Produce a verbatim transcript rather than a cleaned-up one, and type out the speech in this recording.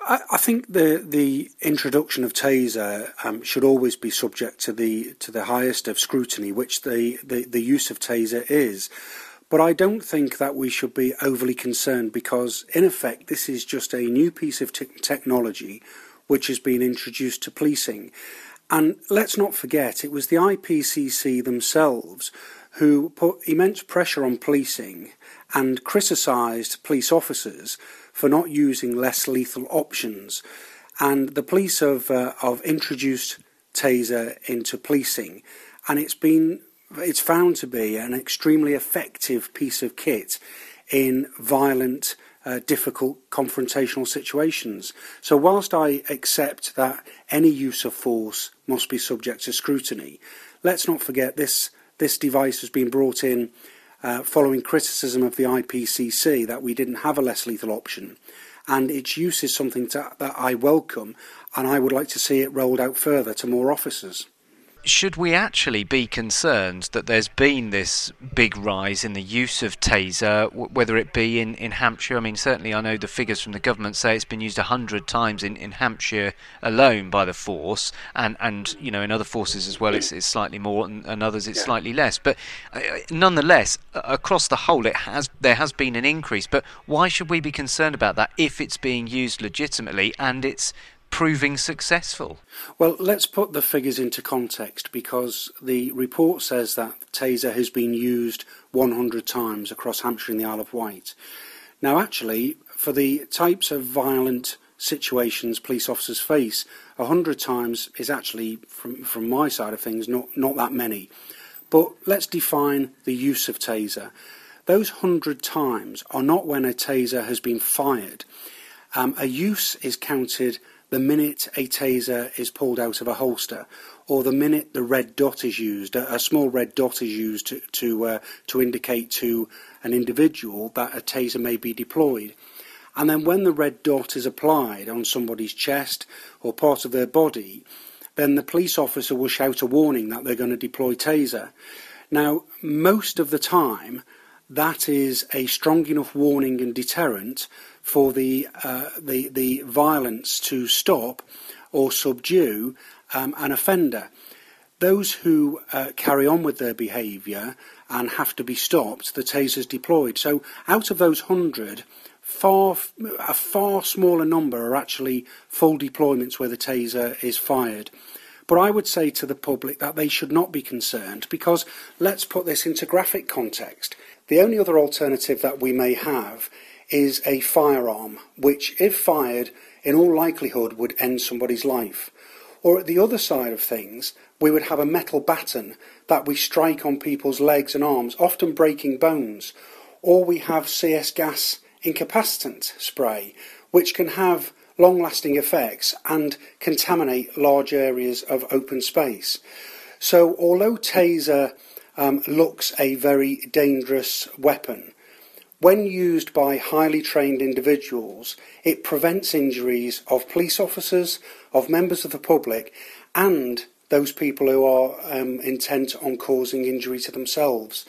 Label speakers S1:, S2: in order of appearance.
S1: I, I think the the introduction of taser um, should always be subject to the to the highest of scrutiny, which the, the, the use of taser is. But I don't think that we should be overly concerned because, in effect, this is just a new piece of te- technology which has been introduced to policing. And let's not forget, it was the I P C C themselves who put immense pressure on policing and criticised police officers for not using less lethal options. And the police have, uh, have introduced taser into policing, and it's been it's found to be an extremely effective piece of kit in violent, uh, difficult confrontational situations. So whilst I accept that any use of force must be subject to scrutiny, let's not forget this this device has been brought in uh, following criticism of the I P C C that we didn't have a less lethal option, and its use is something to, that I welcome, and I would like to see it rolled out further to more officers.
S2: Should we actually be concerned that there's been this big rise in the use of taser, w- whether it be in, in Hampshire? I mean, certainly I know the figures from the government say it's been used one hundred times in, in Hampshire alone by the force, and, and you know, in other forces as well it's, it's slightly more, and, and others it's yeah. slightly less. But uh, nonetheless, uh, across the whole, it has there has been an increase. But why should we be concerned about that if it's being used legitimately and it's proving successful?
S1: Well, let's put the figures into context, because the report says that taser has been used one hundred times across Hampshire and the Isle of Wight. Now, actually, for the types of violent situations police officers face, one hundred times is actually, from, from my side of things, not, not that many. But let's define the use of taser. Those one hundred times are not when a taser has been fired. Um, a use is counted the minute a taser is pulled out of a holster, or the minute the red dot is used. A, a small red dot is used to to, uh, to indicate to an individual that a taser may be deployed. And then when the red dot is applied on somebody's chest or part of their body, then the police officer will shout a warning that they're going to deploy taser. Now, most of the time, that is a strong enough warning and deterrent for the uh, the the violence to stop or subdue um, an offender. Those who uh, carry on with their behaviour and have to be stopped, the taser's deployed. So out of those hundred, far a far smaller number are actually full deployments where the taser is fired. But I would say to the public that they should not be concerned, because let's put this into graphic context. The only other alternative that we may have is a firearm, which, if fired, in all likelihood would end somebody's life. Or at the other side of things, we would have a metal baton that we strike on people's legs and arms, often breaking bones. Or we have C S gas incapacitant spray, which can have long-lasting effects and contaminate large areas of open space. So although taser um, looks a very dangerous weapon, when used by highly trained individuals, it prevents injuries of police officers, of members of the public, and those people who are um, intent on causing injury to themselves.